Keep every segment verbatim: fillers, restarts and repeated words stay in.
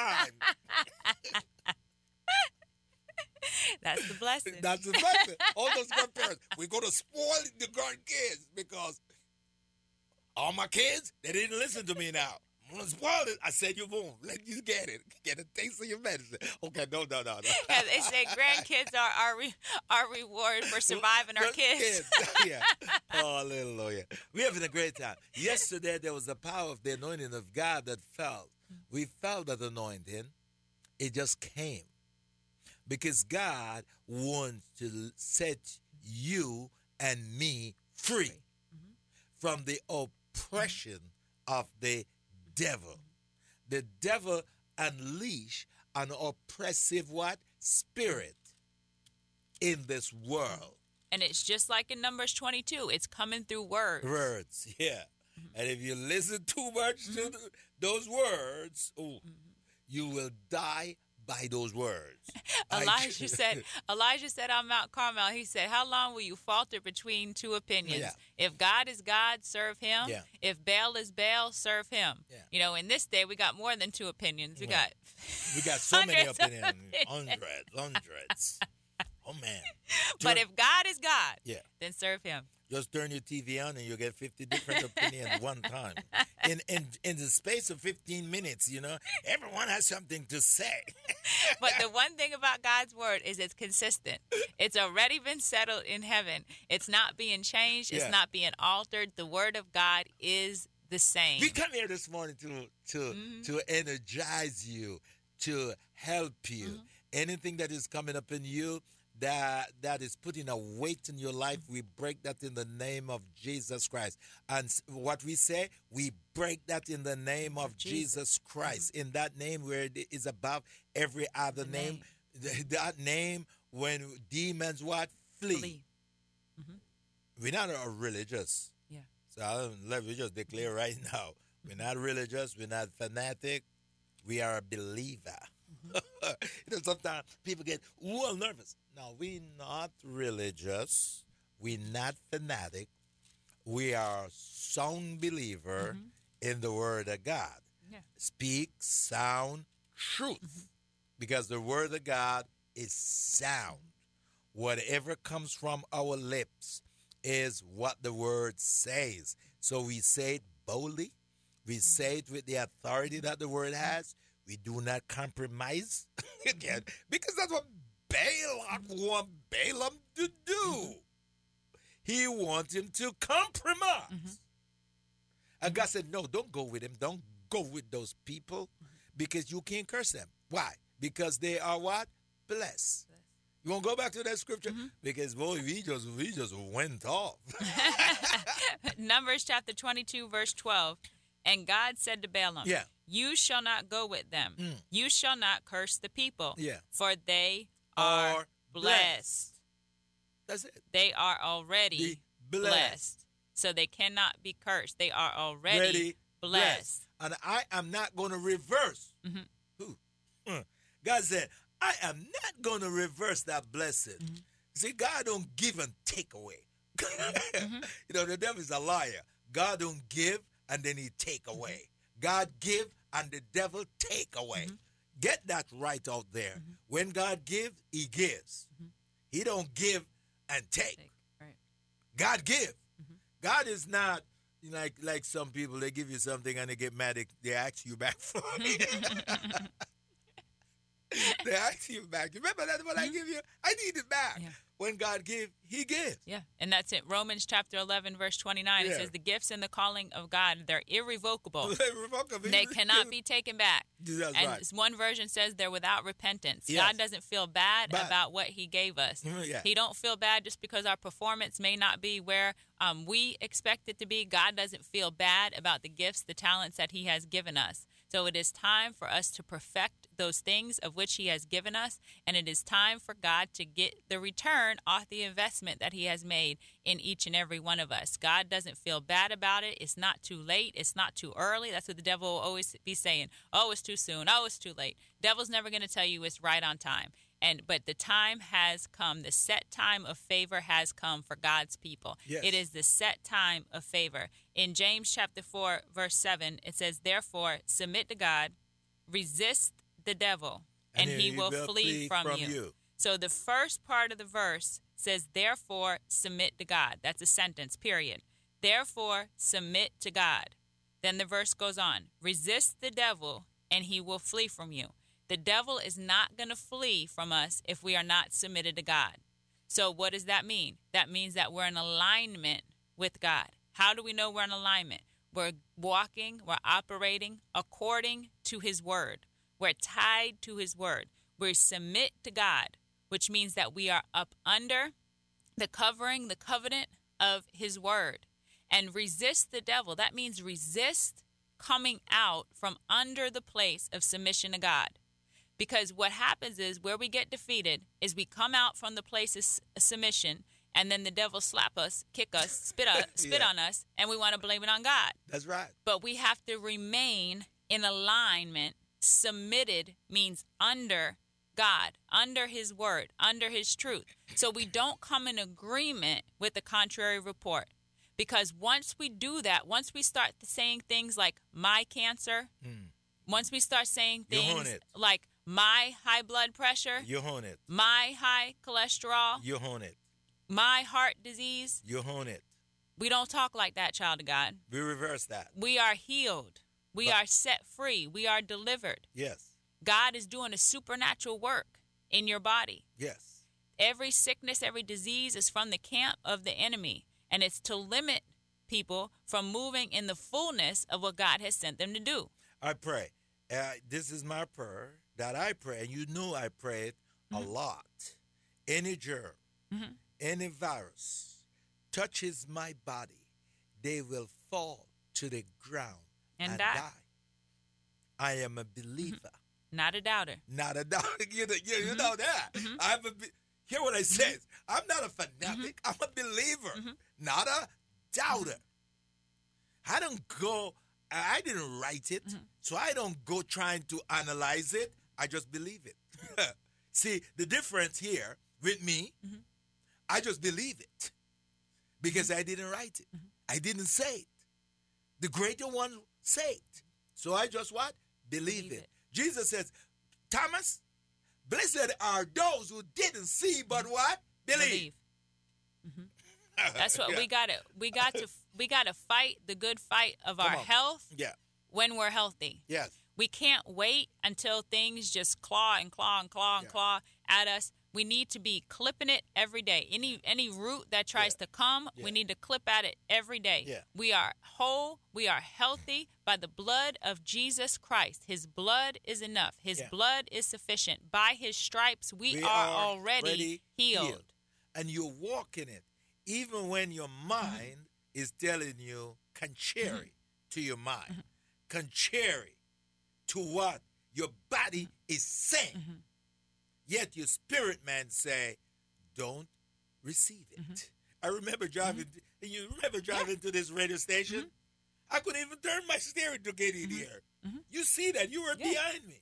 time. That's the blessing. That's the blessing. All those grandparents, we're going to spoil the grandkids because all my kids, they didn't listen to me now. I'm going to spoil it. I said you won't. Let you get it. Get a taste of your medicine. Okay, no, no, no, no. Yeah, they say grandkids are our, re- our reward for surviving our The kids. yeah. Hallelujah. We're having a great time. Yesterday, there was the power of the anointing of God that fell. We felt that anointing. It just came. Because God wants to set you and me free mm-hmm. from the oppression of the devil. The devil unleash an oppressive what? Spirit in this world. And it's just like in Numbers twenty-two. It's coming through words. Words, yeah. Mm-hmm. And if you listen too much mm-hmm. to the, those words, oh, mm-hmm. you will die by those words. Elijah said, Elijah said on Mount Carmel, he said, how long will you falter between two opinions? Yeah. If God is God, serve him. Yeah. If Baal is Baal, serve him. Yeah. You know, in this day, we got more than two opinions. We yeah. got we got so many opinions. Hundreds, hundreds. Oh, man. But turn, if God is God, yeah. then serve him. Just turn your T V on and you get fifty different opinions one time. In, in in the space of fifteen minutes, you know, everyone has something to say. But the one thing about God's word is it's consistent. It's already been settled in heaven. It's not being changed. It's yeah. not being altered. The word of God is the same. We come here this morning to to mm-hmm. to energize you, to help you. Mm-hmm. Anything that is coming up in you, that that is putting a weight in your life, we break that in the name of Jesus Christ. And what we say, we break that in the name of Jesus, Jesus Christ. Mm-hmm. In that name where it is above every other the name, name. That name when demons what? Flee. Flee. Mm-hmm. We're not a religious. Yeah. So I let me just declare right now, we're not religious, we're not fanatic, we are a believer. You know, sometimes people get well nervous. No, we're not religious. We're not fanatic. We are sound believer mm-hmm. in the word of God. Yeah. Speak sound truth. Mm-hmm. Because the word of God is sound. Whatever comes from our lips is what the word says. So we say it boldly. We say it with the authority that the word has. We do not compromise again, because that's what Balaam want Balaam to do. Mm-hmm. He wants him to compromise. Mm-hmm. And God said, no, don't go with him. Don't go with those people because you can't curse them. Why? Because they are what? Blessed. You want to go back to that scripture? Mm-hmm. Because, boy, we just, we just went off. Numbers chapter twenty-two, verse twelve. And God said to Balaam, yeah. you shall not go with them. Mm. You shall not curse the people, yeah. for they are, are blessed. blessed. That's it. They are already blessed. blessed. So they cannot be cursed. They are already Ready, blessed. blessed. And I am not going to reverse. Mm-hmm. Mm. God said, I am not going to reverse that blessing. Mm-hmm. See, God don't give and take away. Mm-hmm. You know, the devil is a liar. God don't give and then he take away. God give and the devil take away. Mm-hmm. Get that right out there. Mm-hmm. When God gives, he gives. Mm-hmm. He don't give and take. take. Right. God give. Mm-hmm. God is not like like some people, they give you something and they get mad, they, they ask you back for it. They ask you back. Remember that what mm-hmm. I give you? I need it back. Yeah. When God gives, he gives. Yeah, and that's it. Romans chapter eleven, verse twenty-nine. Yeah. It says, the gifts and the calling of God, they're irrevocable. irrevocable. They cannot be taken back. That's and right. one version says they're without repentance. Yes. God doesn't feel bad, bad about what he gave us. Yeah. He don't feel bad just because our performance may not be where um, we expect it to be. God doesn't feel bad about the gifts, the talents that he has given us. So it is time for us to perfect those things of which he has given us, and it is time for God to get the return off the investment that he has made in each and every one of us. God doesn't feel bad about it. It's not too late. It's not too early. That's what the devil will always be saying. Oh, it's too soon. Oh, it's too late. Devil's never going to tell you it's right on time. And but the time has come. The set time of favor has come for God's people. Yes. It is the set time of favor. In James chapter four, verse seven, it says, therefore, submit to God, resist the devil, and, and he, he will, will flee, flee from, from you. you. So the first part of the verse says, therefore, submit to God. That's a sentence, period. Therefore, submit to God. Then the verse goes on, resist the devil, and he will flee from you. The devil is not going to flee from us if we are not submitted to God. So what does that mean? That means that we're in alignment with God. How do we know we're in alignment? We're walking, we're operating according to his word. We're tied to his word. We submit to God, which means that we are up under the covering, the covenant of his word. And resist the devil. That means resist coming out from under the place of submission to God. Because what happens is where we get defeated is we come out from the place of submission, and then the devil slap us, kick us, spit, us, spit yeah. on us, and we want to blame it on God. That's right. But we have to remain in alignment. Submitted means under God, under his word, under his truth. So we don't come in agreement with the contrary report. Because once we do that, once we start saying things like my cancer, mm. once we start saying things like my high blood pressure, you hone it. My high cholesterol, you hone it. My heart disease, you hone it. We don't talk like that, child of God. We reverse that. We are healed. We but, are set free. We are delivered. Yes. God is doing a supernatural work in your body. Yes. Every sickness, every disease is from the camp of the enemy. And it's to limit people from moving in the fullness of what God has sent them to do. I pray. Uh, this is my prayer that I pray, and you know I pray it mm-hmm. a lot. Any germ, mm-hmm. any virus touches my body, they will fall to the ground and, and die. die. I am a believer. Mm-hmm. Not a doubter. Not a doubter. You know, you, mm-hmm. you know that. Mm-hmm. I'm a be- Hear what I say. Mm-hmm. I'm not a fanatic. Mm-hmm. I'm a believer, mm-hmm. not a doubter. Mm-hmm. I don't go, I didn't write it, mm-hmm. so I don't go trying to analyze it. I just believe it. See, the difference here with me, mm-hmm. I just believe it because mm-hmm. I didn't write it. Mm-hmm. I didn't say it. The greater one said it. So I just what? Believe, believe it. it. Jesus says, Thomas, blessed are those who didn't see, but what? Believe. Believe. Mm-hmm. That's what yeah. we got to. We got to. We got to fight the good fight of Come our on. health. Yeah. When we're healthy. Yes. We can't wait until things just claw and claw and claw and yeah. claw at us. We need to be clipping it every day. Any any root that tries yeah. to come, yeah. we need to clip at it every day. Yeah. We are whole. We are healthy by the blood of Jesus Christ. His blood is enough. His yeah. blood is sufficient. By his stripes, we, we are, are already healed. healed. And you walk in it, even when your mind mm-hmm. is telling you contrary mm-hmm. to your mind, mm-hmm. contrary to what your body mm-hmm. is saying. Mm-hmm. Yet your spirit man say, don't receive it. Mm-hmm. I remember driving, mm-hmm. and you remember driving yeah. to this radio station? Mm-hmm. I couldn't even turn my steering to get in mm-hmm. here. Mm-hmm. You see that? You were yeah. behind me.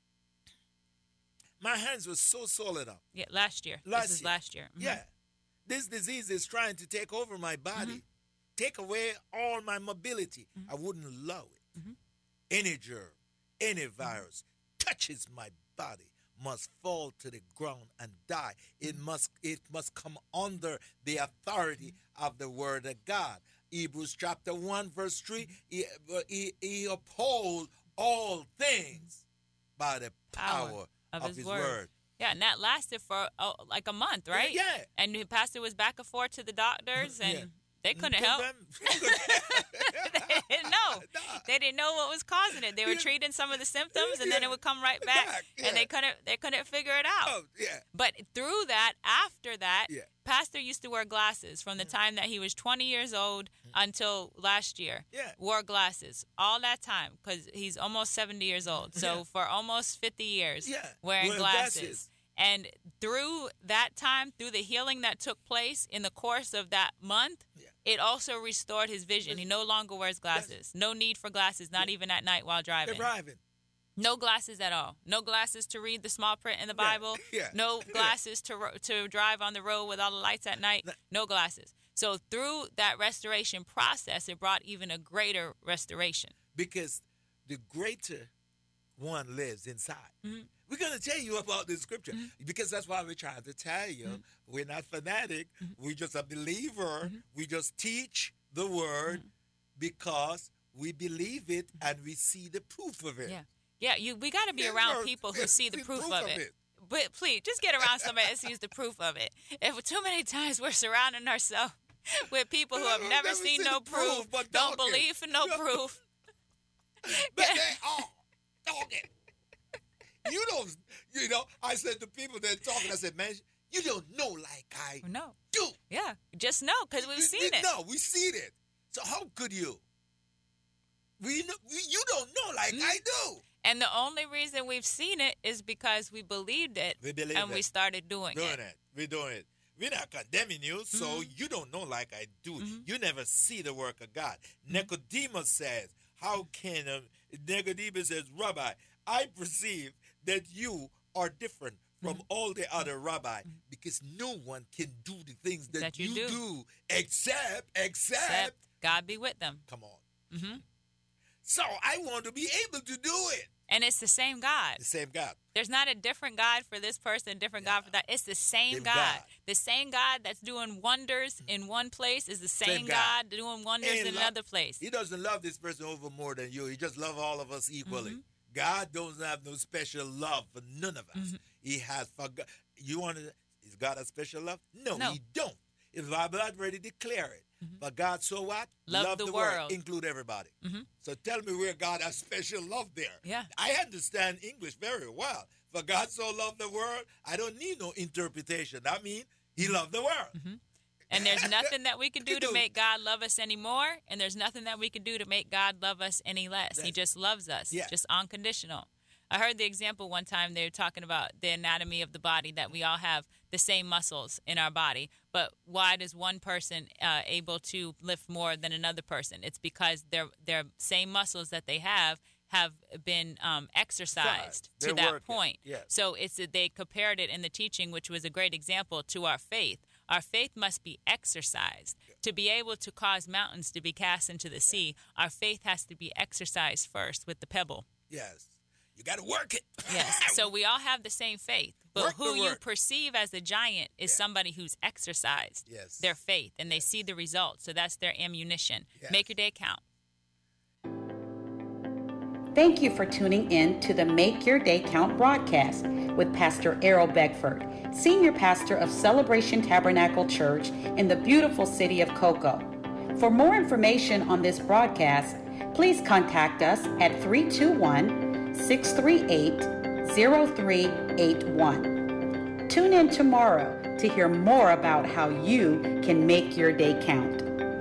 My hands were so solid up. Yeah, last year. Last this is year. last year. Mm-hmm. Yeah. This disease is trying to take over my body, mm-hmm. take away all my mobility. Mm-hmm. I wouldn't allow it. Mm-hmm. Any germ, any virus mm-hmm. touches my body must fall to the ground and die. It must it must come under the authority of the word of God. Hebrews chapter one verse three, he, he, he uphold all things by the power, power of, of his, his word. word. Yeah, and that lasted for oh, like a month, right? Yeah. yeah. And the pastor was back and forth to the doctors, and yeah. they couldn't help. They didn't know. Nah. They didn't know what was causing it. They were yeah. treating some of the symptoms, and yeah. then it would come right back, back yeah. and they couldn't. They couldn't figure it out. Oh, yeah. But through that, after that, yeah. pastor used to wear glasses from the time that he was twenty years old until last year. Yeah. Wore glasses all that time because he's almost seventy years old. So yeah. for almost fifty years, yeah. wearing wearing glasses. glasses. And through that time, through the healing that took place in the course of that month, yeah. it also restored his vision. He no longer wears glasses. No need for glasses, not yeah. even at night while driving. They're driving. No glasses at all. No glasses to read the small print in the Bible. Yeah. Yeah. No glasses to to drive on the road with all the lights at night. No glasses. So through that restoration process, it brought even a greater restoration. Because the greater one lives inside. Mm-hmm. We're going to tell you about the scripture mm-hmm. because that's why we're trying to tell you. Mm-hmm. We're not fanatic. Mm-hmm. We're just a believer. Mm-hmm. We just teach the word mm-hmm. because we believe it mm-hmm. and we see the proof of it. Yeah, yeah. You we got to be around people who see the proof, proof of, it. of it. But please, just get around somebody that sees the proof of it. If too many times we're surrounding ourselves with people who have never, never seen, seen no proof, proof don't believe in no proof. But they all talking. You don't, you know, I said to people that are talking, I said, man, you don't know like I no. do. Yeah, just know because we've seen we, it. No, we've seen it. So how could you? We, know, we You don't know like mm-hmm. I do. And the only reason we've seen it is because we believed it we believe and it. we started doing, doing it. it. We're doing it. We're not condemning you, mm-hmm. so you don't know like I do. Mm-hmm. You never see the work of God. Mm-hmm. Nicodemus says, how can, a, Nicodemus says, Rabbi, I perceive that you are different from mm-hmm. all the other rabbi mm-hmm. because no one can do the things that, that you, you do. do except, except, except God be with them. Come on. Mm-hmm. So I want to be able to do it. And it's the same God. The same God. There's not a different God for this person, different yeah. God for that. It's the same, same God. God. The same God that's doing wonders in one place is the same, same God. God doing wonders in love, another place. He doesn't love this person over more than you. He just loves all of us equally. Mm-hmm. God doesn't have no special love for none of us. Mm-hmm. He has for God. You want to? Is God a special love? No, no. He don't. If the Bible already declare it. Mm-hmm. But God so what? Love, love the, the world. world. Include everybody. Mm-hmm. So tell me where God has special love there. Yeah. I understand English very well. For God so loved the world, I don't need no interpretation. I mean, he loved the world. Mm-hmm. And there's nothing that we can do to make God love us anymore, and there's nothing that we can do to make God love us any less. That's, he just loves us, yeah. just unconditional. I heard the example one time they were talking about the anatomy of the body, that we all have the same muscles in our body. But why does one person uh, able to lift more than another person? It's because their their same muscles that they have have been um, exercised to They're that working. point. Yes. So it's they compared it in the teaching, which was a great example, to our faith. Our faith must be exercised. To be able to cause mountains to be cast into the sea, our faith has to be exercised first with the pebble. Yes. You got to work it. Yes. So we all have the same faith. But work who you perceive as a giant is yeah. somebody who's exercised yes. their faith, and they yes. see the results. So that's their ammunition. Yes. Make your day count. Thank you for tuning in to the Make Your Day Count broadcast with Pastor Errol Beckford, Senior Pastor of Celebration Tabernacle Church in the beautiful city of Cocoa. For more information on this broadcast, please contact us at three two one, six three eight, zero three eight one. Tune in tomorrow to hear more about how you can make your day count.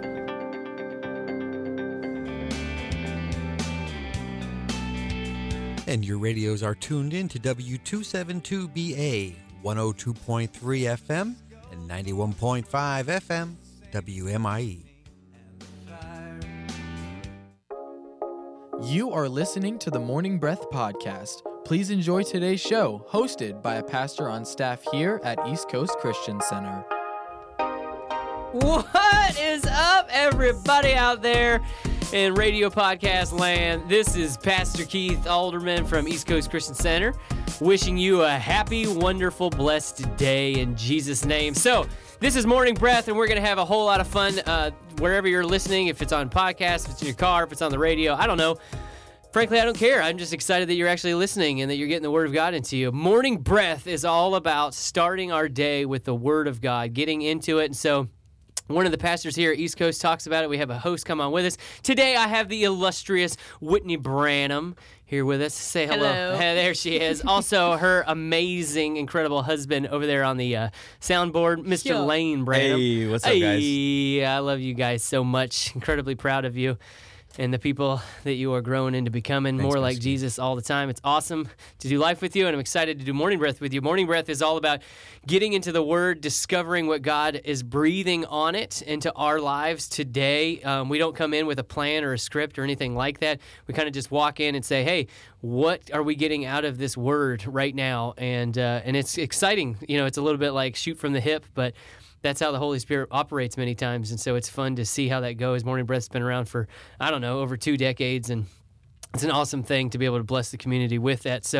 And your radios are tuned in to W two seventy-two B A, one oh two point three F M and ninety-one point five F M, W M I E. You are listening to the Morning Breath Podcast. Please enjoy today's show, hosted by a pastor on staff here at East Coast Christian Center. What is up, everybody out there in radio podcast land? This is Pastor Keith Alderman from East Coast Christian Center, wishing you a happy, wonderful, blessed day in Jesus' name. So, this is Morning Breath, and we're going to have a whole lot of fun uh, wherever you're listening, if it's on podcast, if it's in your car, if it's on the radio, I don't know. Frankly, I don't care. I'm just excited that you're actually listening and that you're getting the Word of God into you. Morning Breath is all about starting our day with the Word of God, getting into it, and so one of the pastors here at East Coast talks about it. We have a host come on with us. Today, I have the illustrious Whitney Branham here with us. Say hello. Hello. Hey, there she is. Also, her amazing, incredible husband over there on the uh, soundboard, Mister Yo. Lane Branham. Hey, what's up, hey, guys? I love you guys so much. Incredibly proud of you and the people that you are growing into becoming. Thanks, more like Pastor. Jesus all the time. It's awesome to do life with you, and I'm excited to do Morning Breath with you. Morning Breath is all about getting into the Word, discovering what God is breathing on it into our lives today. Um, we don't come in with a plan or a script or anything like that. We kind of just walk in and say, hey, what are we getting out of this Word right now? And uh, and it's exciting. You know, it's a little bit like shoot from the hip, but that's how the Holy Spirit operates many times, and so it's fun to see how that goes. Morning Breath's been around for, I don't know, over two decades, and it's an awesome thing to be able to bless the community with that. So